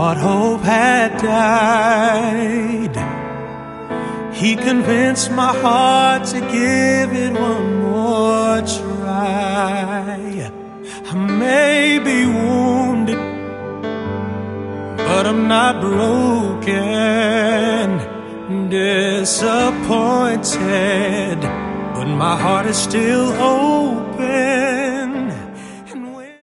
thought hope had died. He convinced my heart to give it one more try. I may be wounded, but I'm not broken. Disappointed, but my heart is still open.